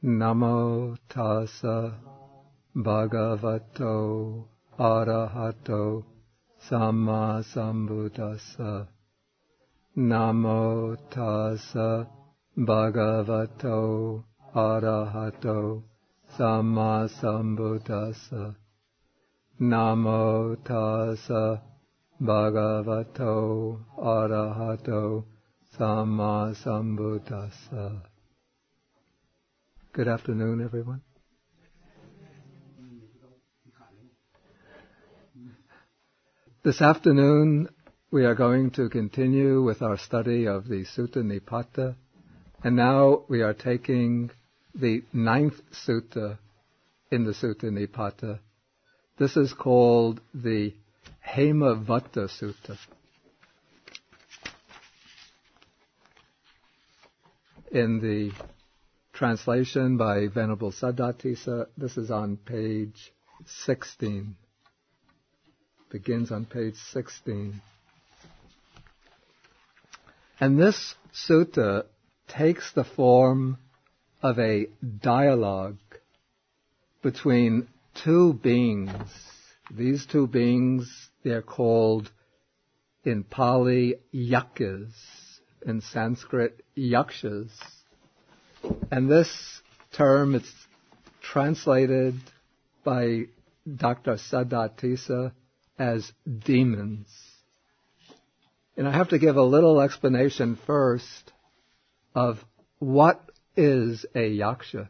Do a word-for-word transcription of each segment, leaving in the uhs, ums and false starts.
Namo tassa bhagavato arahato samma sambuddhassa. Namo tassa bhagavato arahato samma sambuddhassa. Namo tassa bhagavato arahato samma sambuddhassa. Good afternoon, everyone. This afternoon, we are going to continue with our study of the Sutta Nipata, and now we are taking the ninth sutta in the Sutta Nipata. This is called the Hemavata Sutta. In the translation by Venerable Saddhatissa, this is on page sixteen. Begins on page sixteen. And this sutta takes the form of a dialogue between two beings. These two beings, they're called in Pali yakas, in Sanskrit yakshas. And this term is translated by Doctor Saddhatissa as demons. And I have to give a little explanation first of what is a yaksha.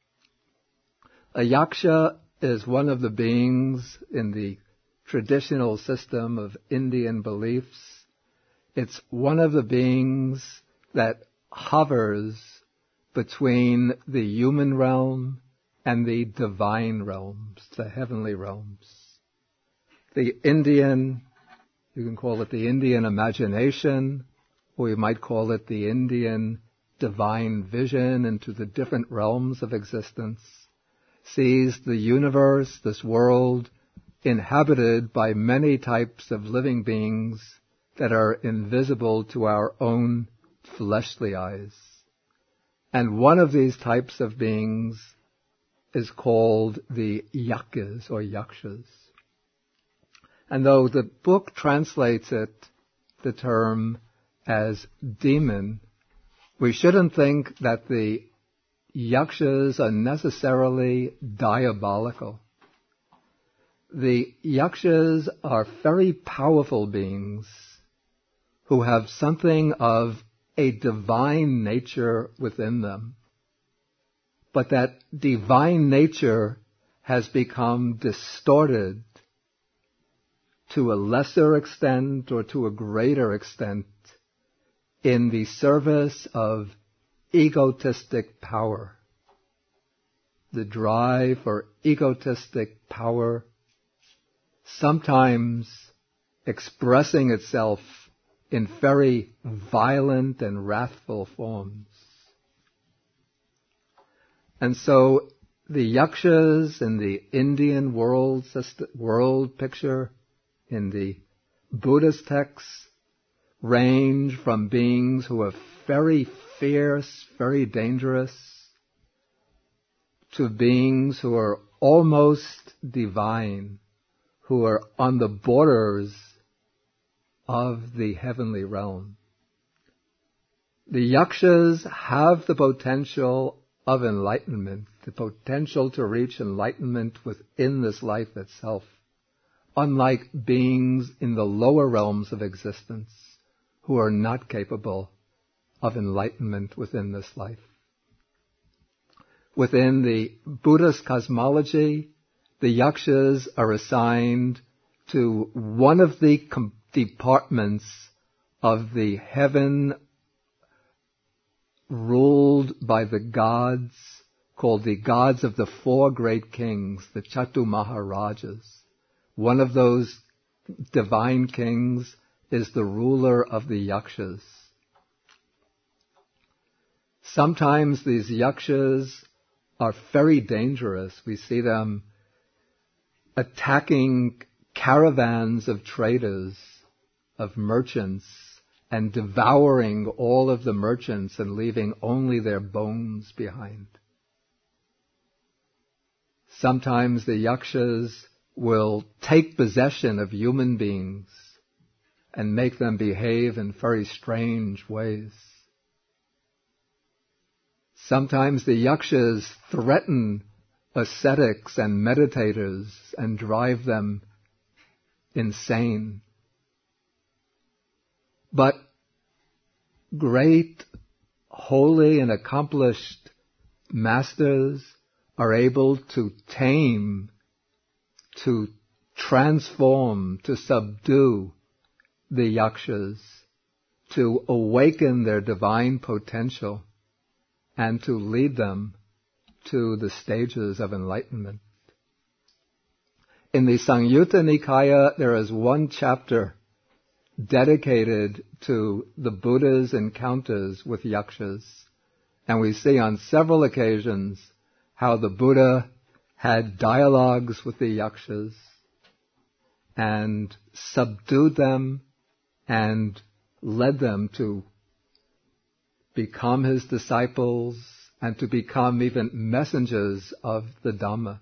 A yaksha is one of the beings in the traditional system of Indian beliefs. It's one of the beings that hovers between the human realm and the divine realms, the heavenly realms. The Indian, you can call it the Indian imagination, or you might call it the Indian divine vision into the different realms of existence, sees the universe, this world, inhabited by many types of living beings that are invisible to our own fleshly eyes. And one of these types of beings is called the yakas or yakshas. And though the book translates it, the term, as demon, we shouldn't think that the yakshas are necessarily diabolical. The yakshas are very powerful beings who have something of a divine nature within them. But that divine nature has become distorted to a lesser extent or to a greater extent in the service of egotistic power. The drive for egotistic power, sometimes expressing itself in very violent and wrathful forms. And so the yakshas in the Indian world system, world picture, in the Buddhist texts, range from beings who are very fierce, very dangerous, to beings who are almost divine, who are on the borders of the heavenly realm. The yakshas have the potential of enlightenment, the potential to reach enlightenment within this life itself, unlike beings in the lower realms of existence who are not capable of enlightenment within this life. Within the Buddhist cosmology, the yakshas are assigned to one of the com- departments of the heaven ruled by the gods, called the gods of the four great kings, the Chatu Maharajas. One of those divine kings is the ruler of the yakshas. Sometimes these yakshas are very dangerous. We see them attacking caravans of traders, of merchants, and devouring all of the merchants and leaving only their bones behind. Sometimes the yakshas will take possession of human beings and make them behave in very strange ways. Sometimes the yakshas threaten ascetics and meditators and drive them insane. But great, holy and accomplished masters are able to tame, to transform, to subdue the yakshas, to awaken their divine potential, and to lead them to the stages of enlightenment. In the Samyutta Nikaya, there is one chapter dedicated to the Buddha's encounters with yakshas. And we see on several occasions how the Buddha had dialogues with the yakshas and subdued them and led them to become his disciples and to become even messengers of the Dhamma.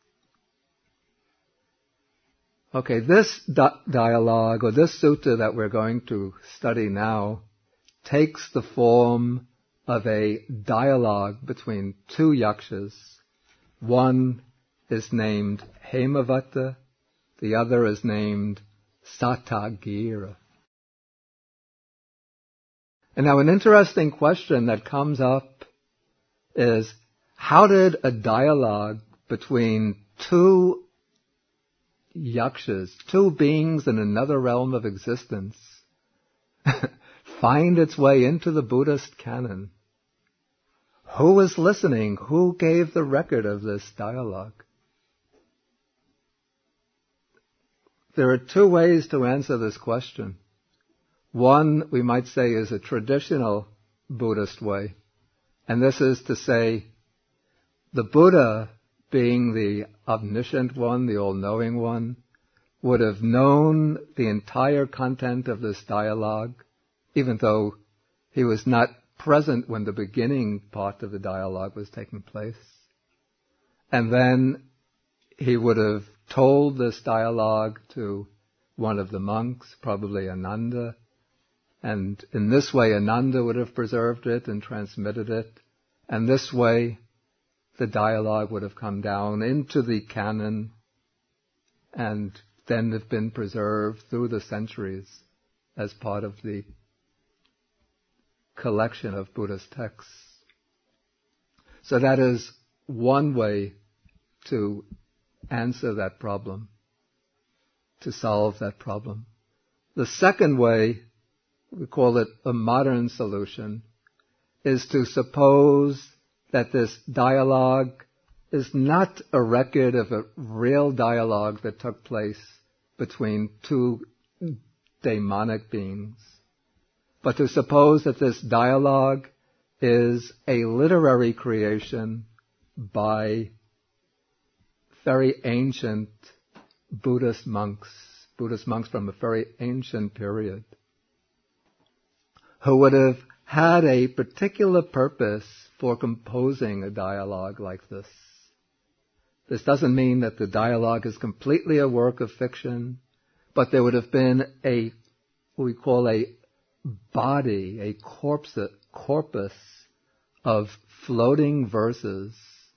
Okay, this di- dialogue, or this sutta that we're going to study now, takes the form of a dialogue between two yakshas. One is named Hemavata, the other is named Satagira. And now an interesting question that comes up is, how did a dialogue between two yakshas, two beings in another realm of existence, find its way into the Buddhist canon? Who was listening? Who gave the record of this dialogue? There are two ways to answer this question. One, we might say, is a traditional Buddhist way. And this is to say, the Buddha, being the omniscient one, the all-knowing one, would have known the entire content of this dialogue, even though he was not present when the beginning part of the dialogue was taking place. And then he would have told this dialogue to one of the monks, probably Ananda, and in this way Ananda would have preserved it and transmitted it, and this way the dialogue would have come down into the canon and then have been preserved through the centuries as part of the collection of Buddhist texts. So that is one way to answer that problem, to solve that problem. The second way, we call it a modern solution, is to suppose that this dialogue is not a record of a real dialogue that took place between two demonic beings, but to suppose that this dialogue is a literary creation by very ancient Buddhist monks, Buddhist monks from a very ancient period, who would have had a particular purpose for composing a dialogue like this. This doesn't mean that the dialogue is completely a work of fiction, but there would have been a, what we call a body, a corpus, corpus of floating verses,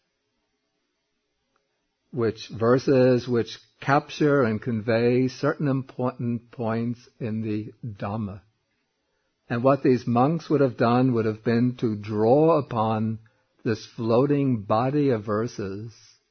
which verses which capture and convey certain important points in the Dhamma. And what these monks would have done would have been to draw upon this floating body of verses,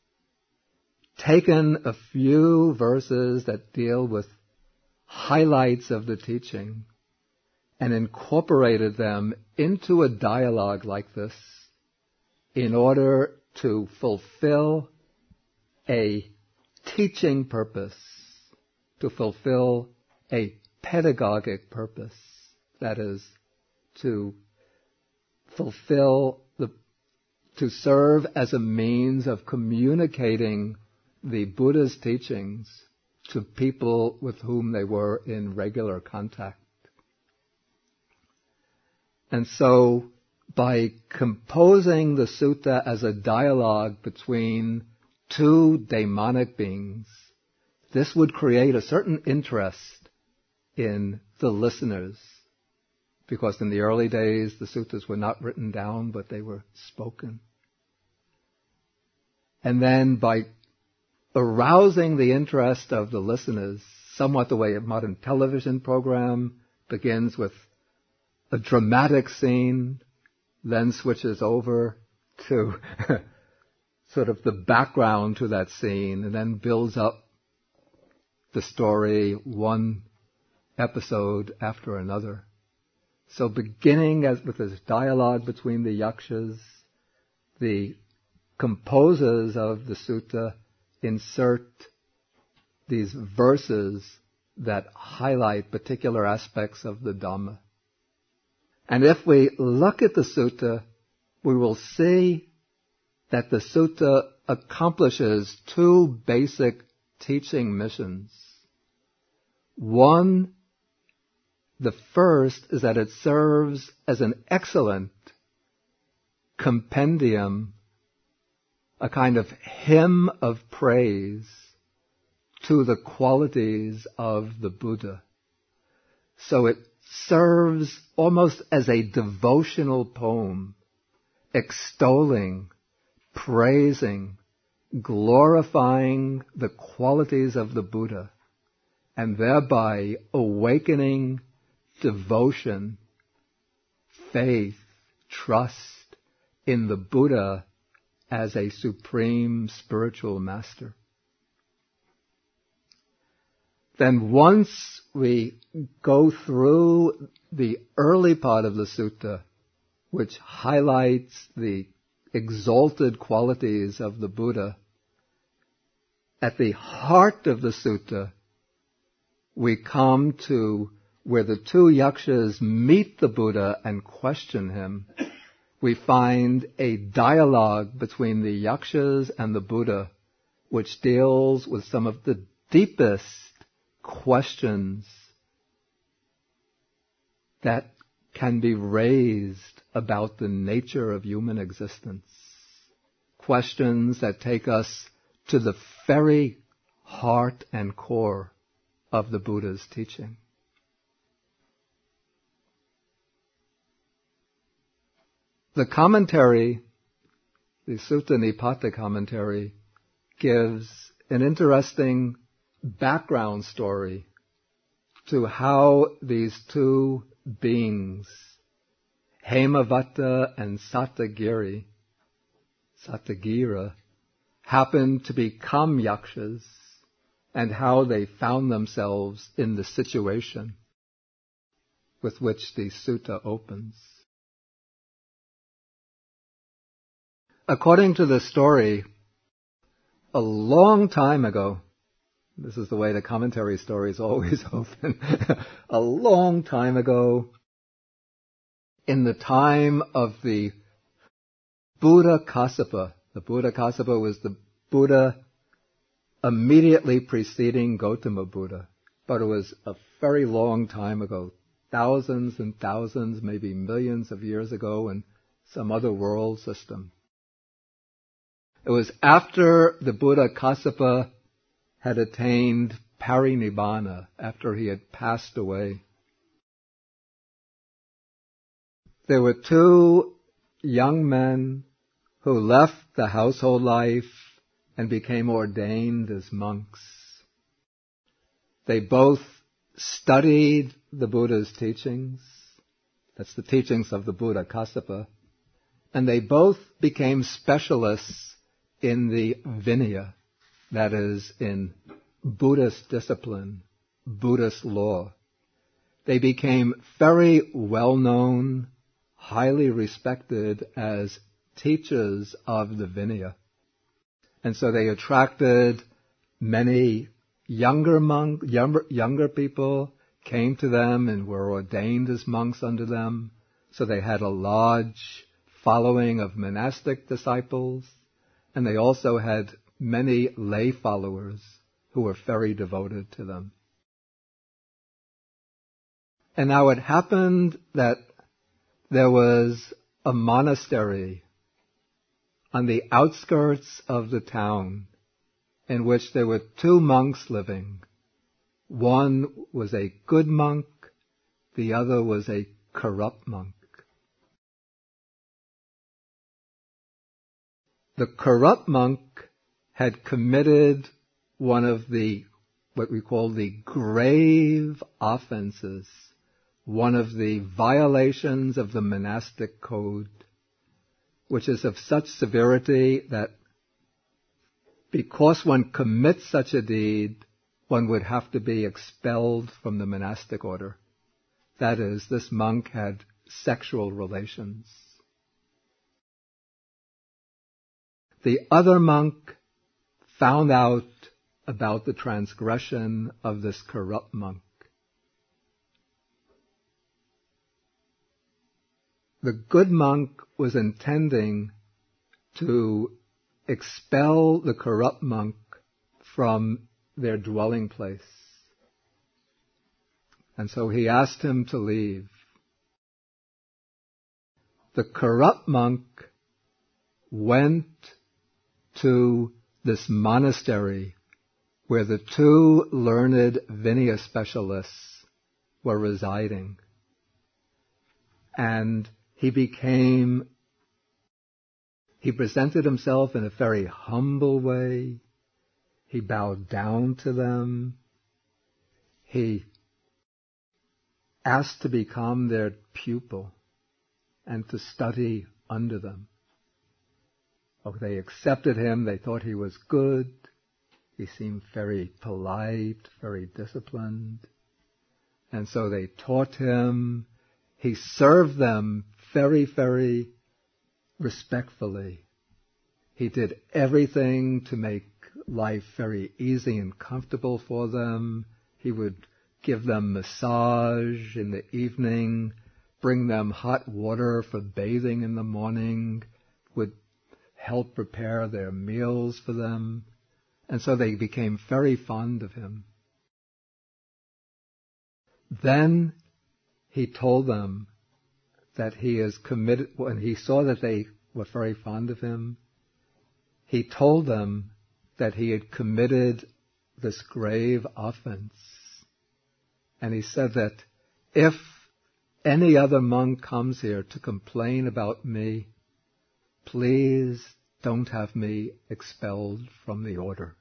taken a few verses that deal with highlights of the teaching, and incorporated them into a dialogue like this in order to fulfill a teaching purpose, to fulfill a pedagogic purpose. That is, to fulfill the, to serve as a means of communicating the Buddha's teachings to people with whom they were in regular contact. And so, by composing the sutta as a dialogue between two demonic beings, this would create a certain interest in the listeners, because in the early days the suttas were not written down, but they were spoken. And then by arousing the interest of the listeners, somewhat the way a modern television program begins with a dramatic scene, then switches over to sort of the background to that scene, and then builds up the story one episode after another. So beginning as with this dialogue between the yakshas, the composers of the sutta insert these verses that highlight particular aspects of the Dhamma. And if we look at the sutta, we will see that the sutta accomplishes two basic teaching missions. One, the first, is that it serves as an excellent compendium, a kind of hymn of praise to the qualities of the Buddha. So it serves almost as a devotional poem, extolling, praising, glorifying the qualities of the Buddha, and thereby awakening devotion, faith, trust in the Buddha as a supreme spiritual master. Then once we go through the early part of the sutta, which highlights the exalted qualities of the Buddha, at the heart of the sutta, we come to where the two yakshas meet the Buddha and question him. We find a dialogue between the yakshas and the Buddha, which deals with some of the deepest questions that can be raised about the nature of human existence. Questions that take us to the very heart and core of the Buddha's teaching. The commentary, the Sutta Nipata commentary, gives an interesting background story to how these two beings, Hemavata and Satagiri, Satagira, happened to become yakshas, and how they found themselves in the situation with which the sutta opens. According to the story, a long time ago, this is the way the commentary stories always open, a long time ago, in the time of the Buddha Kassapa, the Buddha Kassapa was the Buddha immediately preceding Gautama Buddha, but it was a very long time ago, thousands and thousands, maybe millions of years ago in some other world system. It was after the Buddha Kassapa had attained parinibbana, after he had passed away. There were two young men who left the household life and became ordained as monks. They both studied the Buddha's teachings. That's the teachings of the Buddha Kassapa. And they both became specialists in the Vinaya, that is, in Buddhist discipline, Buddhist law. They became very well-known, highly respected as teachers of the Vinaya. And so they attracted many younger monk, younger, younger people, came to them and were ordained as monks under them. So they had a large following of monastic disciples, and they also had many lay followers who were very devoted to them. And now it happened that there was a monastery on the outskirts of the town in which there were two monks living. One was a good monk, the other was a corrupt monk. The corrupt monk had committed one of the, what we call the grave offenses, one of the violations of the monastic code, which is of such severity that because one commits such a deed, one would have to be expelled from the monastic order. That is, this monk had sexual relations. The other monk found out about the transgression of this corrupt monk. The good monk was intending to expel the corrupt monk from their dwelling place. And so he asked him to leave. The corrupt monk went to this monastery where the two learned Vinaya specialists were residing. And he became, he presented himself in a very humble way. He bowed down to them. He asked to become their pupil and to study under them. Oh, they accepted him. They thought he was good. He seemed very polite, very disciplined. And so they taught him. He served them very, very respectfully. He did everything to make life very easy and comfortable for them. He would give them massage in the evening, bring them hot water for bathing in the morning, would help prepare their meals for them. And so they became very fond of him. Then he told them that he is committed, when he saw that they were very fond of him, he told them that he had committed this grave offense. And he said that if any other monk comes here to complain about me, please don't have me expelled from the order.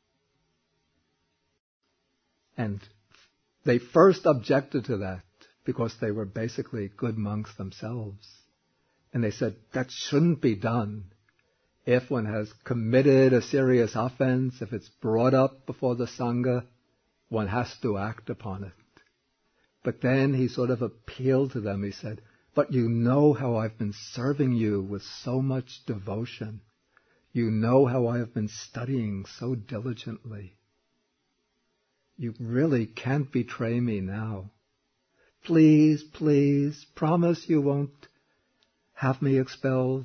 And they first objected to that because they were basically good monks themselves. And they said that shouldn't be done. If one has committed a serious offense, if it's brought up before the Sangha, one has to act upon it. But then he sort of appealed to them. He said, but you know how I've been serving you with so much devotion. You know how I have been studying so diligently. You really can't betray me now. Please, please, promise you won't have me expelled.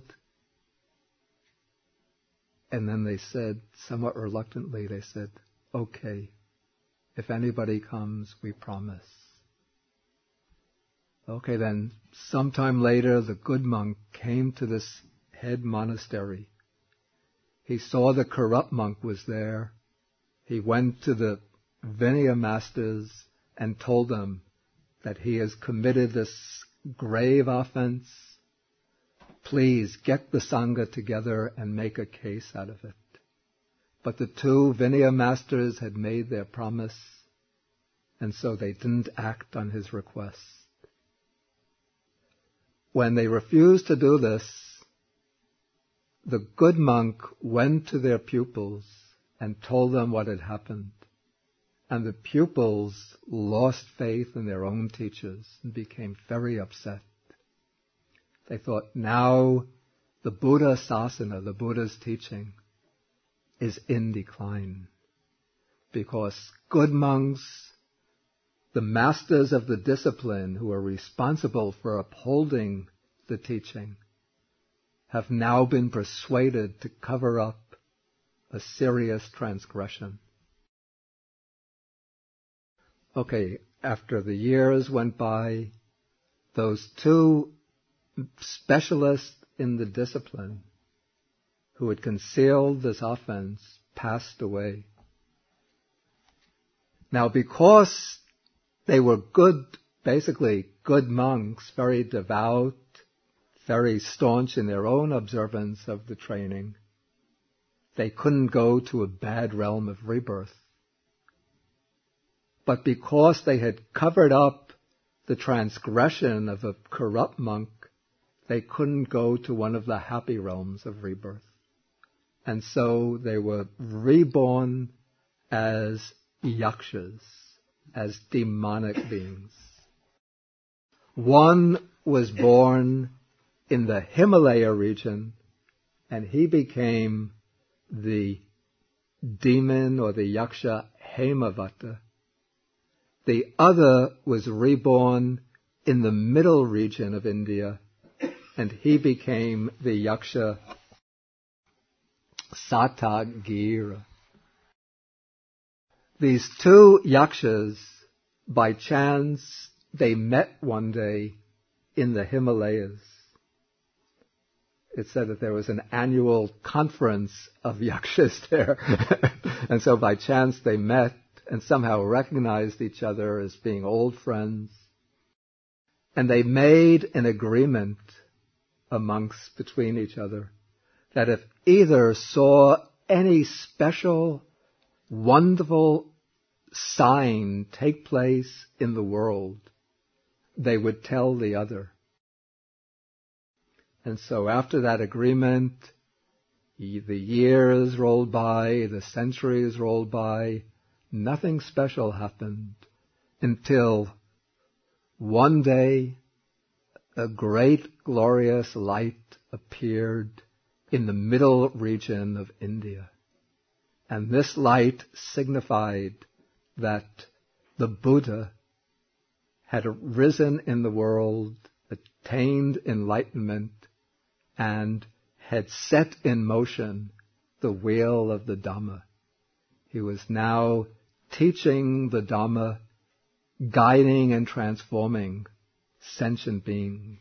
And then they said, somewhat reluctantly, they said, okay, if anybody comes, we promise. Okay, then sometime later, the good monk came to this head monastery. He saw the corrupt monk was there. He went to the Vinaya masters and told them that he has committed this grave offense. Please get the Sangha together and make a case out of it. But the two Vinaya masters had made their promise, and so they didn't act on his request. When they refused to do this, the good monk went to their pupils and told them what had happened. And the pupils lost faith in their own teachers and became very upset. They thought, now the Buddha Sasana, the Buddha's teaching, is in decline. Because good monks, the masters of the discipline who are responsible for upholding the teaching, have now been persuaded to cover up a serious transgression. Okay, after the years went by, those two specialists in the discipline who had concealed this offense passed away. Now, because they were good, basically good monks, very devout, very staunch in their own observance of the training, they couldn't go to a bad realm of rebirth. But because they had covered up the transgression of a corrupt monk, they couldn't go to one of the happy realms of rebirth. And so they were reborn as yakshas, as demonic beings. One was born in the Himalaya region, and he became the demon or the yaksha Hemavata. The other was reborn in the middle region of India, and he became the yaksha Satagira. These two yakshas, by chance, they met one day in the Himalayas. It said that there was an annual conference of yakshas there. And so by chance they met and somehow recognized each other as being old friends. And they made an agreement amongst, between each other, that if either saw any special, wonderful sign take place in the world, they would tell the other. And so after that agreement, the years rolled by, the centuries rolled by, nothing special happened until one day a great glorious light appeared in the middle region of India. And this light signified that the Buddha had risen in the world, attained enlightenment, and had set in motion the wheel of the Dhamma. He was now teaching the Dhamma, guiding and transforming sentient beings.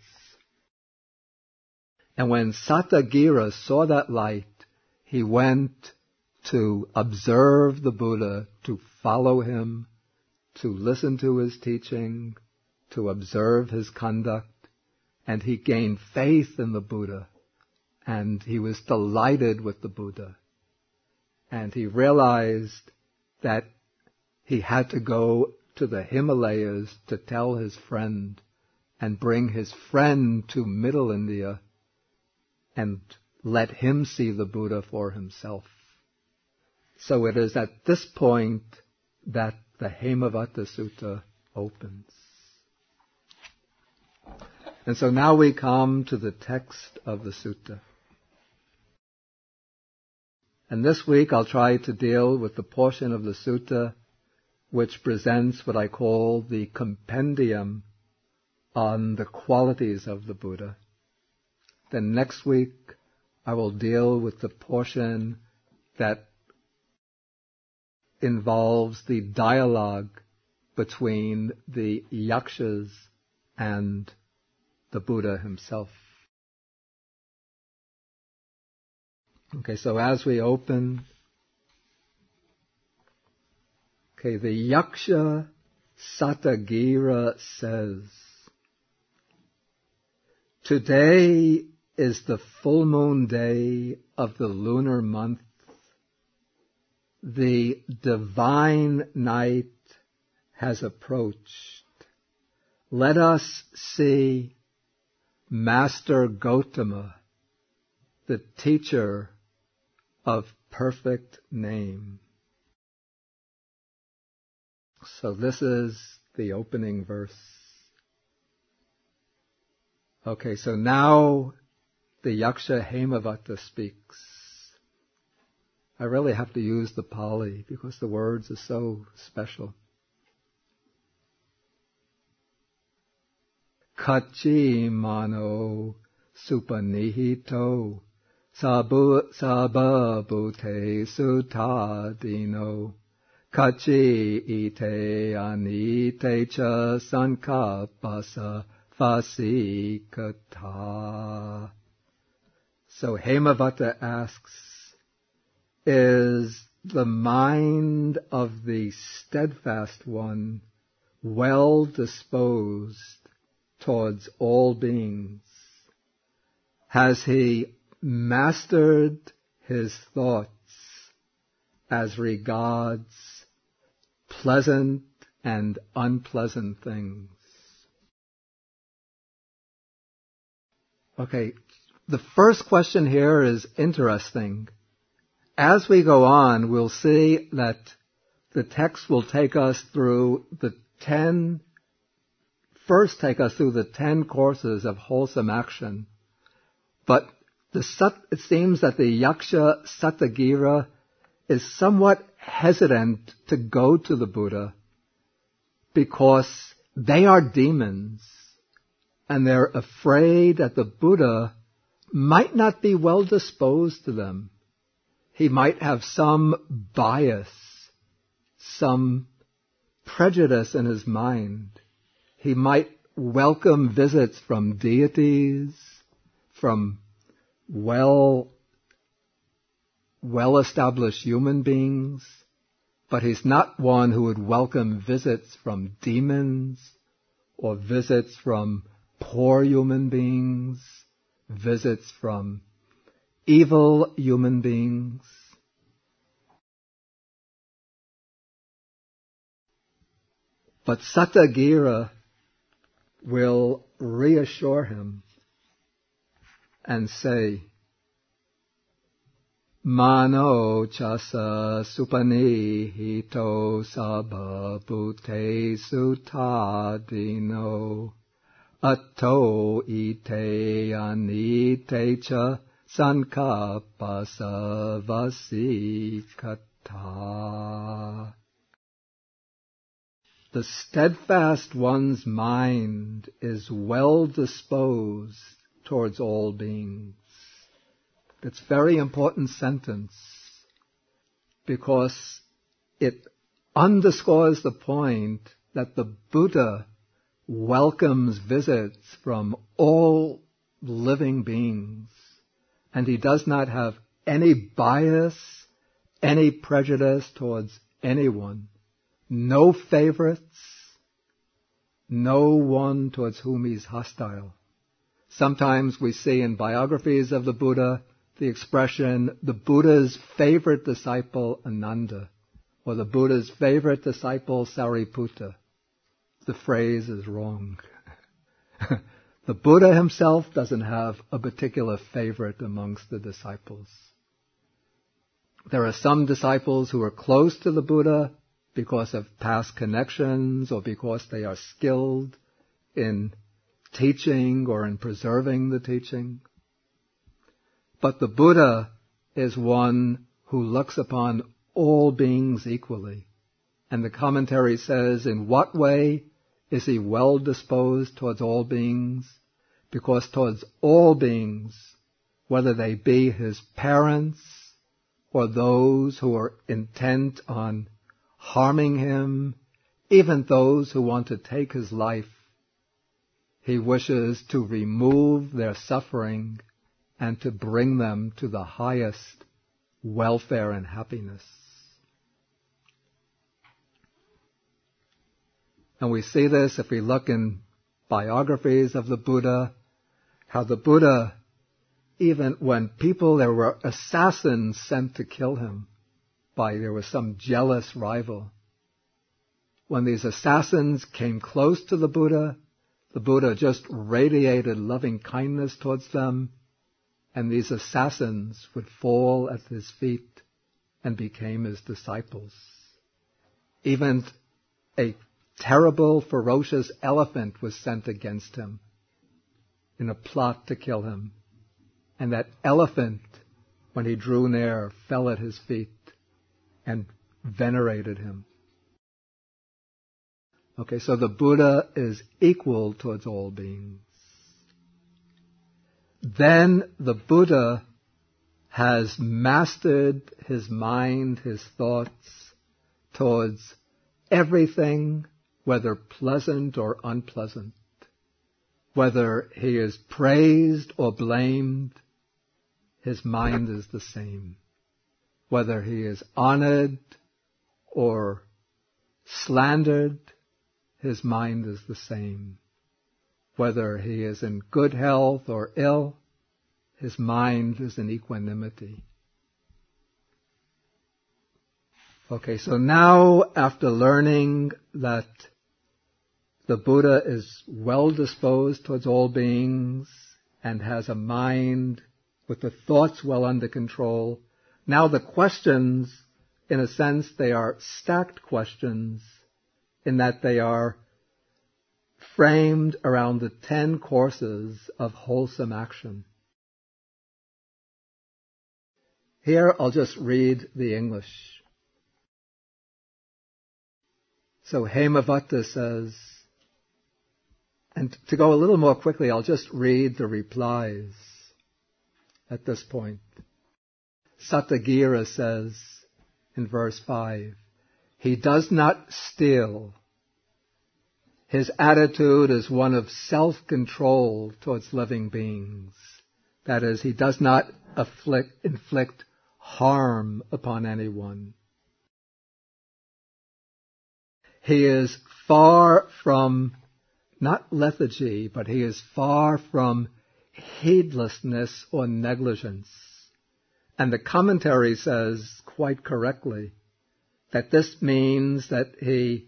And when Satagira saw that light, he went to observe the Buddha, to follow him, to listen to his teaching, to observe his conduct, and he gained faith in the Buddha, and he was delighted with the Buddha. And he realized that he had to go to the Himalayas to tell his friend and bring his friend to Middle India and let him see the Buddha for himself. So it is at this point that the Hemavata Sutta opens. And so now we come to the text of the sutta. And this week I'll try to deal with the portion of the sutta which presents what I call the compendium on the qualities of the Buddha. Then next week I will deal with the portion that involves the dialogue between the yakshas and the Buddha himself. Okay, so as we open, okay, the yaksha Satagira says, today is the full moon day of the lunar month. The divine night has approached. Let us see Master Gotama, the teacher of perfect name. So this is the opening verse. Okay, so now the Yaksha Hemavata speaks. I really have to use the Pali because the words are so special. Kachi mano supanihito sabu sababute sutadino kachi ite anite cha sankapasa fasikata. So Hemavata asks, is the mind of the steadfast one well disposed towards all beings? Has he mastered his thoughts as regards pleasant and unpleasant things? Okay, the first question here is interesting. As we go on, we'll see that the text will take us through the ten, first take us through the ten courses of wholesome action. But the sat, it seems that the Yaksha Satagira is somewhat hesitant to go to the Buddha because they are demons and they're afraid that the Buddha might not be well disposed to them. He might have some bias, some prejudice in his mind. He might welcome visits from deities, from well, well-established human beings, but he's not one who would welcome visits from demons or visits from poor human beings, visits from evil human beings. But Satagira will reassure him and say, Mano chasa supanihito sabha bhute sutadino atto ite anite cha sankappa savasikata. The steadfast one's mind is well disposed towards all beings. It's a very important sentence because it underscores the point that the Buddha welcomes visits from all living beings, and he does not have any bias, any prejudice towards anyone. No favorites, no one towards whom he's hostile. Sometimes we see in biographies of the Buddha the expression, the Buddha's favorite disciple, Ananda, or the Buddha's favorite disciple, Sariputta. The phrase is wrong. The Buddha himself doesn't have a particular favorite amongst the disciples. There are some disciples who are close to the Buddha because of past connections or because they are skilled in teaching or in preserving the teaching. But the Buddha is one who looks upon all beings equally. And the commentary says, in what way is he well disposed towards all beings? Because towards all beings, whether they be his parents or those who are intent on harming him, even those who want to take his life, he wishes to remove their suffering and to bring them to the highest welfare and happiness. And we see this if we look in biographies of the Buddha, how the Buddha, even when people, there were assassins sent to kill him by, there was some jealous rival. When these assassins came close to the Buddha, the Buddha just radiated loving kindness towards them, and these assassins would fall at his feet and became his disciples. Even a terrible, ferocious elephant was sent against him in a plot to kill him. And that elephant, when he drew near, fell at his feet and venerated him. Okay, so the Buddha is equal towards all beings. Then the Buddha has mastered his mind, his thoughts towards everything, whether pleasant or unpleasant. Whether he is praised or blamed, his mind is the same. whether he is honored or slandered, his mind is the same. Whether he is in good health or ill, his mind is in equanimity. Okay, so now after learning that the Buddha is well disposed towards all beings and has a mind with the thoughts well under control, now the questions, in a sense, they are stacked questions in that they are framed around the ten courses of wholesome action. Here I'll just read the English. So Hemavata says, and to go a little more quickly, I'll just read the replies at this point. Satyagira says in verse five, he does not steal. His attitude is one of self-control towards living beings. That is, he does not afflict, inflict harm upon anyone. He is far from, not lethargy, but he is far from heedlessness or negligence. And the commentary says, quite correctly, that this means that he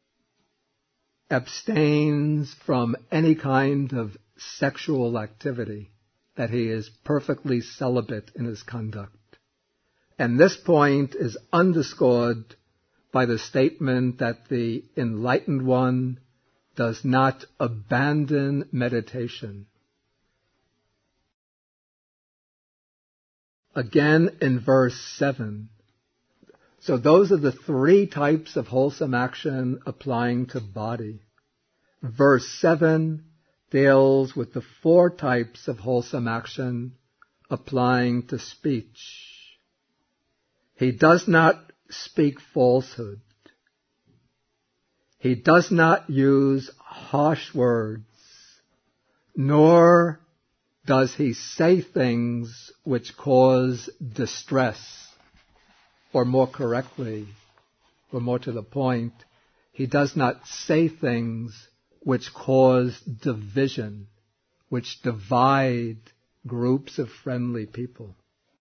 abstains from any kind of sexual activity, that he is perfectly celibate in his conduct. And this point is underscored by the statement that the enlightened one does not abandon meditation. Again in verse seven. So those are the three types of wholesome action applying to body. Verse seven deals with the four types of wholesome action applying to speech. He does not speak falsehood. He does not use harsh words, nor does he say things which cause distress, or more correctly, or more to the point, he does not say things which cause division, which divide groups of friendly people.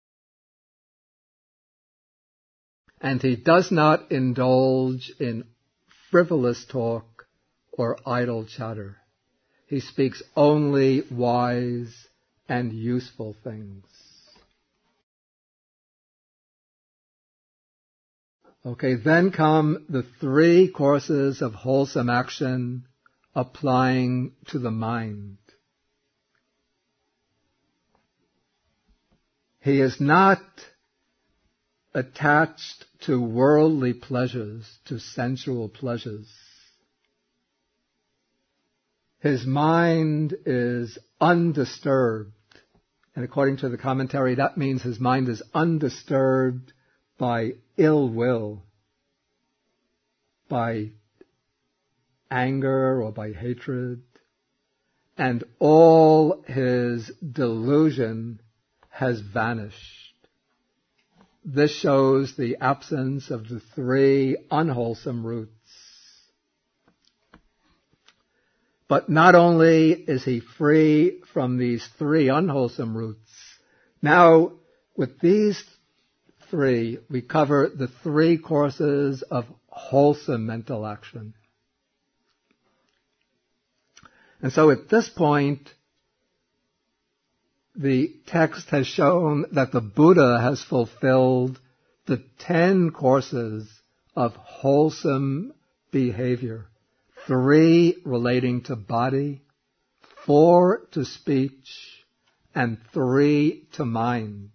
And he does not indulge in frivolous talk or idle chatter. He speaks only wise and useful things. Okay, then come the three courses of wholesome action applying to the mind. He is not attached to worldly pleasures, to sensual pleasures. His mind is undisturbed. And according to the commentary, that means his mind is undisturbed by ill will, by anger or by hatred, and all his delusion has vanished. This shows the absence of the three unwholesome roots. But not only is he free from these three unwholesome roots, now with these three, we cover the three courses of wholesome mental action. And so at this point, the text has shown that the Buddha has fulfilled the ten courses of wholesome behavior. Three relating to body, four to speech, and three to mind.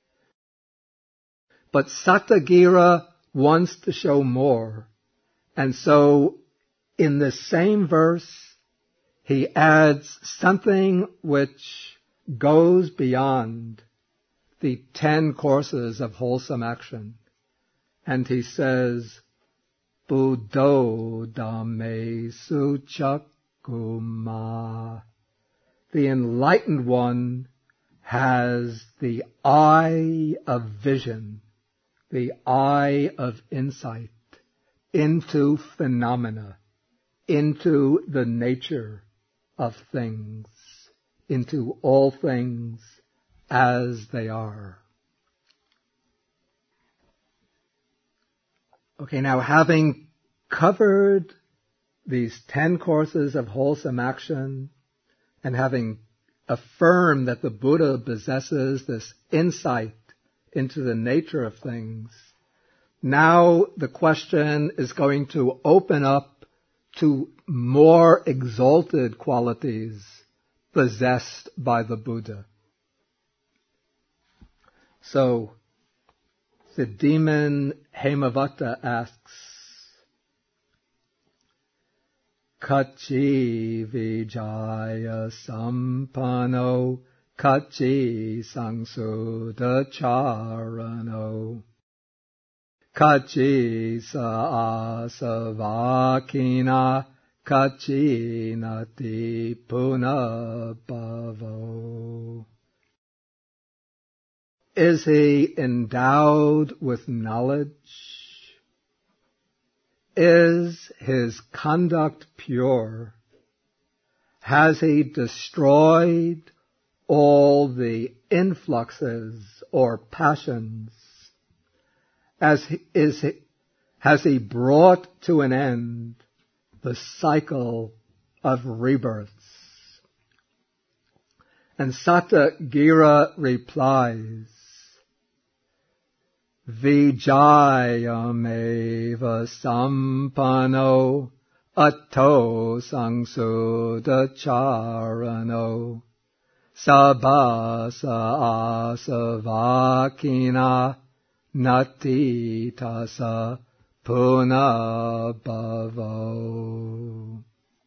But Satyagira wants to show more. And so, in the same verse, he adds something which goes beyond the ten courses of wholesome action. And he says, Buddho Dhamme Suchakuma. The enlightened one has the eye of vision, the eye of insight into phenomena, into the nature of things, into all things as they are. Okay, now having covered these ten courses of wholesome action and having affirmed that the Buddha possesses this insight into the nature of things, now the question is going to open up to more exalted qualities possessed by the Buddha. So, the demon Hemavata asks, Kachi vijaya sampano, kachi sangsudacharano, kachi saasavakina, kachi nati punabhavo. Is he endowed with knowledge? Is his conduct pure? Has he destroyed all the influxes or passions? As he, is he, has he brought to an end the cycle of rebirths? And Satagira replies, Vijayameva sampano atto sangsudacharano sabasa asavakina nati tasa punabhavo.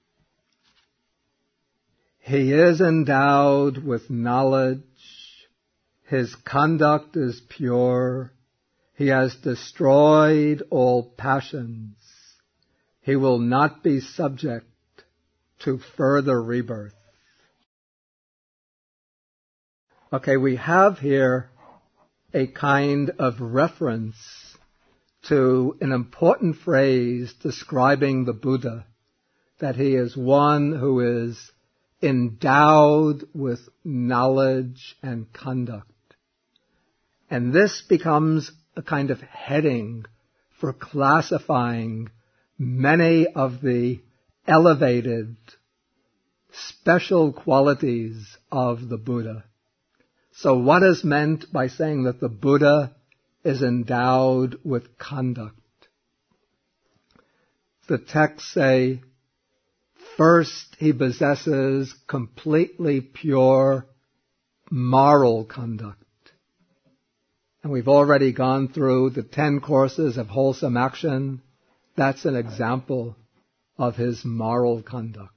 He is endowed with knowledge. His conduct is pure. He has destroyed all passions. He will not be subject to further rebirth. Okay, we have here a kind of reference to an important phrase describing the Buddha, that he is one who is endowed with knowledge and conduct. And this becomes a kind of heading for classifying many of the elevated, special qualities of the Buddha. So what is meant by saying that the Buddha is endowed with conduct? The texts say, first, he possesses completely pure moral conduct. And we've already gone through the ten courses of wholesome action. That's an example of his moral conduct.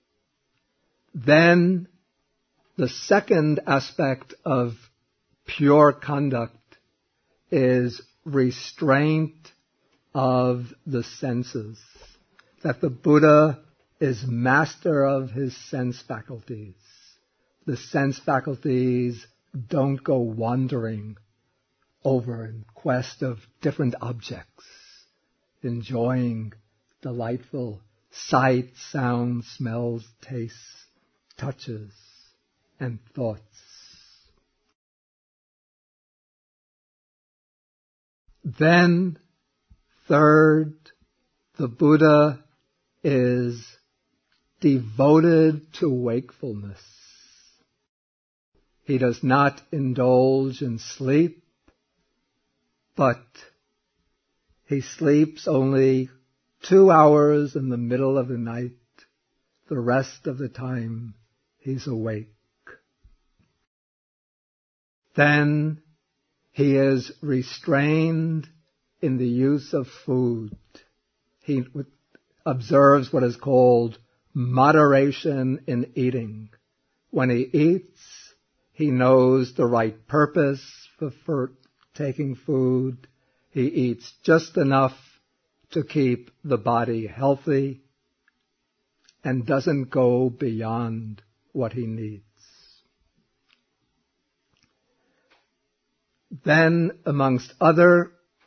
Then, the second aspect of pure conduct is restraint of the senses. That the Buddha is master of his sense faculties. The sense faculties don't go wandering over in quest of different objects, enjoying delightful sights, sounds, smells, tastes, touches, and thoughts. Then, third, the Buddha is devoted to wakefulness. He does not indulge in sleep, but he sleeps only two hours in the middle of the night. The rest of the time, he's awake. Then he is restrained in the use of food. He observes what is called moderation in eating. When he eats, he knows the right purpose for, for taking food. He eats just enough to keep the body healthy and doesn't go beyond what he needs. Then, amongst other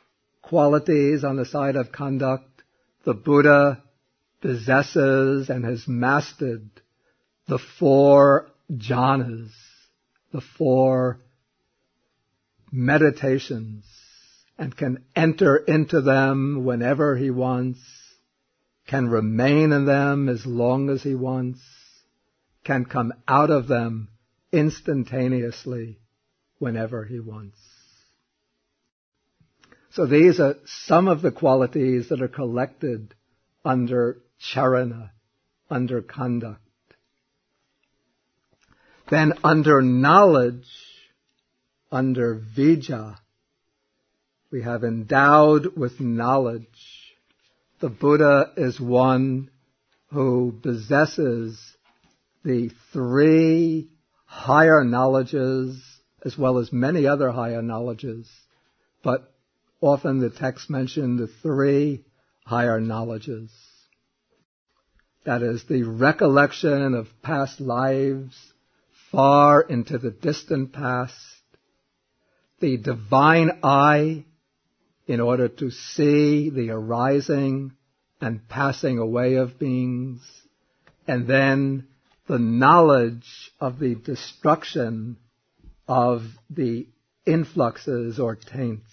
qualities on the side of conduct, the Buddha possesses and has mastered the four jhanas, the four meditations, and can enter into them whenever he wants, can remain in them as long as he wants, can come out of them instantaneously whenever he wants. So these are some of the qualities that are collected under charana, under conduct. Then under knowledge, under vijja, we have endowed with knowledge. The Buddha is one who possesses the three higher knowledges as well as many other higher knowledges, but often the text mention the three higher knowledges. That is the recollection of past lives far into the distant past, the divine eye in order to see the arising and passing away of beings, and then the knowledge of the destruction of the influxes or taints,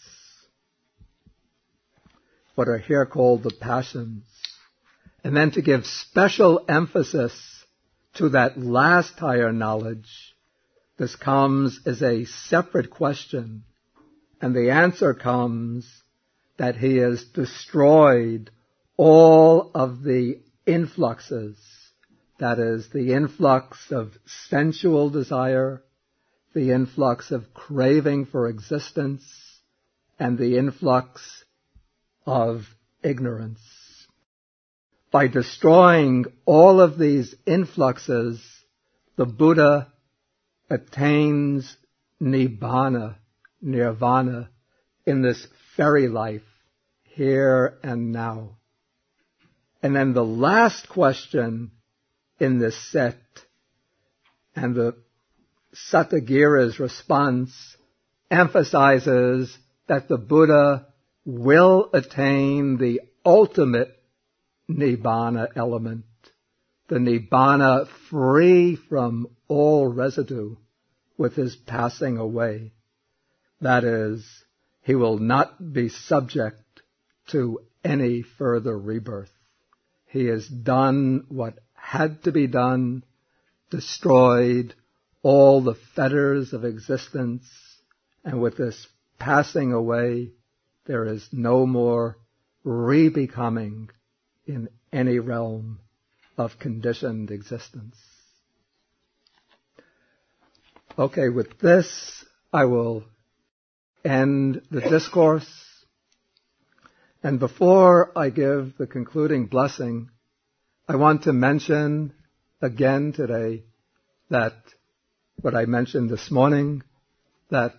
what are here called the passions. And then to give special emphasis to that last higher knowledge, this comes as a separate question, and the answer comes that he has destroyed all of the influxes, that is, the influx of sensual desire, the influx of craving for existence, and the influx of ignorance. By destroying all of these influxes, the Buddha attains nibbana, nirvana, in this fairy life, here and now. And then the last question in this set, and the Satagira's response, emphasizes that the Buddha will attain the ultimate nibbana element, the nibbana free from all residue with his passing away. That is, he will not be subject to any further rebirth. He has done what had to be done, destroyed all the fetters of existence, and with this passing away, there is no more re-becoming in any realm of conditioned existence. Okay, with this, I will end the discourse. And before I give the concluding blessing, I want to mention again today that what I mentioned this morning, that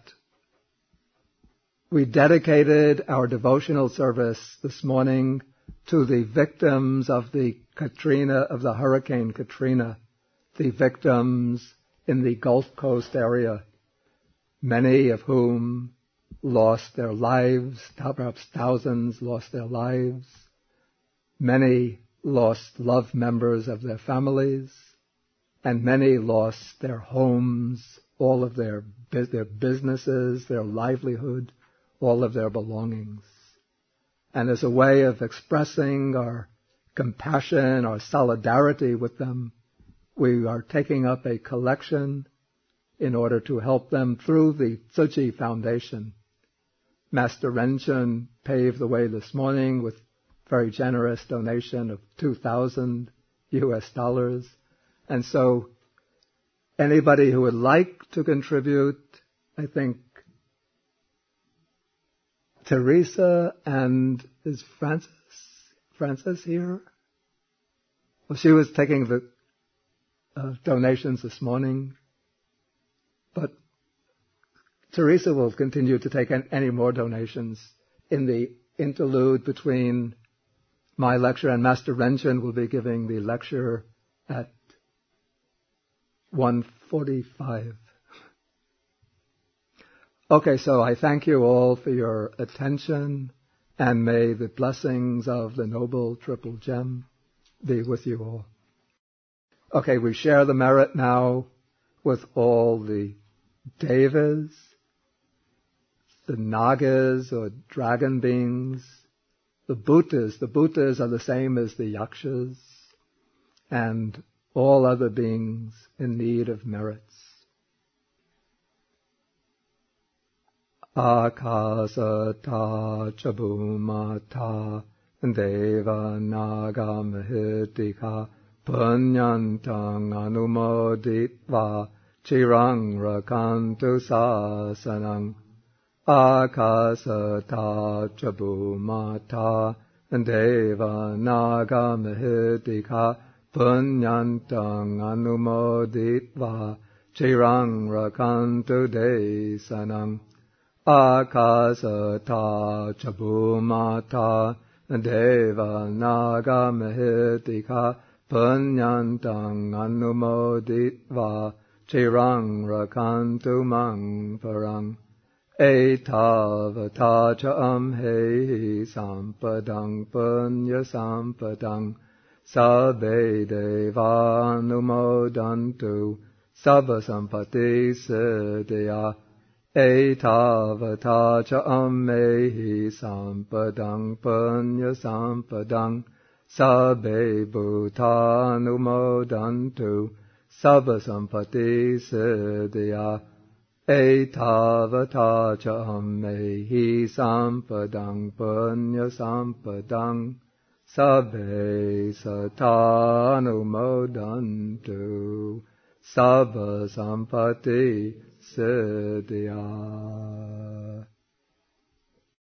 we dedicated our devotional service this morning to the victims of the Katrina, of the Hurricane Katrina, the victims in the Gulf Coast area, many of whom lost their lives, perhaps thousands lost their lives. Many lost loved members of their families, and many lost their homes, all of their, their businesses, their livelihood, all of their belongings. And as a way of expressing our compassion, our solidarity with them, we are taking up a collection in order to help them through the Tzuchi Foundation. Master Renchen paved the way this morning with very generous donation of two thousand U S dollars. And so anybody who would like to contribute, I think Teresa and is Frances, Frances here? Well, she was taking the uh, donations this morning, but Teresa will continue to take any more donations in the interlude between my lecture, and Master Renchen will be giving the lecture at one forty-five. Okay, so I thank you all for your attention And may the blessings of the Noble Triple Gem be with you all. Okay, we share the merit now with all the devas, the nagas or dragon beings, the bhutas. The bhutas are the same as the yakshas, and all other beings in need of merits. Akasata chabhumata deva naga mahitika punyantang anumoditva chirang rakantu sasanang. Akasata chabhumata deva naga mahitika punyantang anumoditva chirang rakantu desanang. Akasata chabhumata deva naga mahitika punyantang anumoditva chirang rakantu mang parang. Etavata cha amhe sampadang punya sampadang sabbe deva anumodantu sabba sampati siddhya. Etavata cha ammehi sampadang punya sampadang sabbe bhutanumodantu sabba sampati siddhya. Etavata cha ammehi sampadang punya sampadang sabbe satanumodantu sabba sampati siddhya.